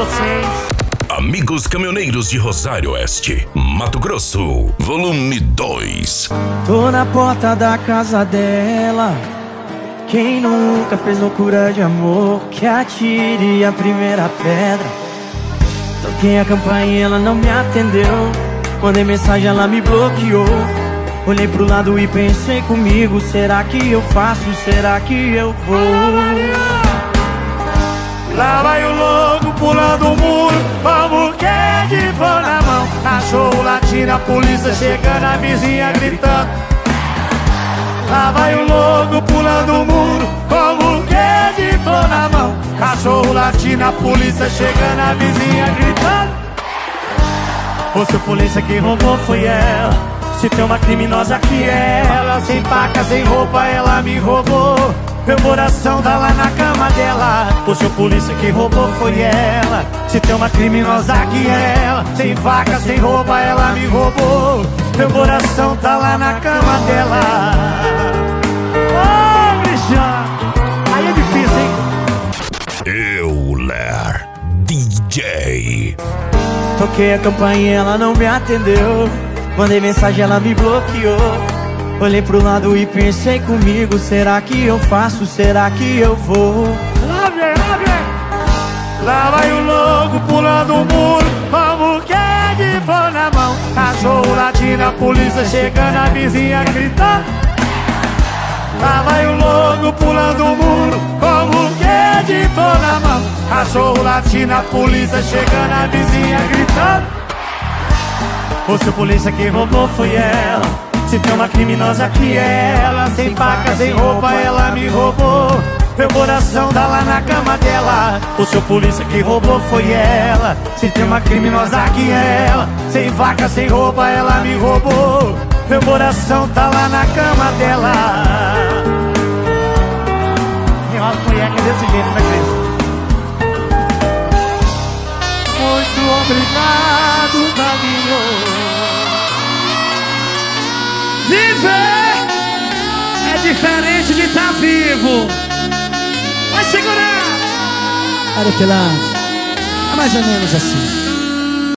vocês. Amigos Caminhoneiros de Rosário Oeste, Mato Grosso, volume 2. Tô na porta da casa dela. Quem nunca fez loucura de amor, que atire a primeira pedra. Toquei a campainha, ela não me atendeu. Mandei mensagem, ela me bloqueou. Olhei pro lado e pensei comigo: será que eu faço? Será que eu vou? Lá vai o louco pulando o muro, como que de flor na mão. Cachorro latindo, a polícia chegando, a vizinha gritando. Lá vai o louco pulando o muro, como que de flor na mão. Cachorro latindo, a polícia chegando, a vizinha gritando. Ô, seu polícia, que roubou foi ela. Se tem uma criminosa que é ela. Sem faca, sem roupa, ela me roubou. Meu coração tá lá na cama dela. O seu polícia, que roubou foi ela. Se tem uma criminosa que é ela. Sem faca, sem roupa, ela me roubou. Meu coração tá lá na cama dela. Ô, bichão, aí é difícil, hein? Euler DJ. Toquei a campainha, ela não me atendeu. Mandei mensagem, ela me bloqueou. Olhei pro lado e pensei comigo: será que eu faço? Será que eu vou? Lá vem, lá vem. Lá vai o louco pulando o muro, como que de flor na mão. Cachorro latindo, a polícia chegando, a vizinha gritando. Lá vai o louco pulando o muro, como que de flor na mão. Cachorro latindo, a polícia chegando, a vizinha gritando. O seu polícia, que roubou foi ela. Se tem uma criminosa que é ela. Sem faca, sem roupa, ela me roubou. Meu coração tá lá na cama dela. O seu polícia, que roubou foi ela. Se tem uma criminosa que é ela. Sem faca, sem roupa, ela me roubou. Meu coração tá lá na cama dela. Enrola o conhaque desse jeito, né, Cris? Muito obrigado, caminho. Viver é diferente de estar vivo. Vai segurar. Olha que lá, é mais ou menos assim.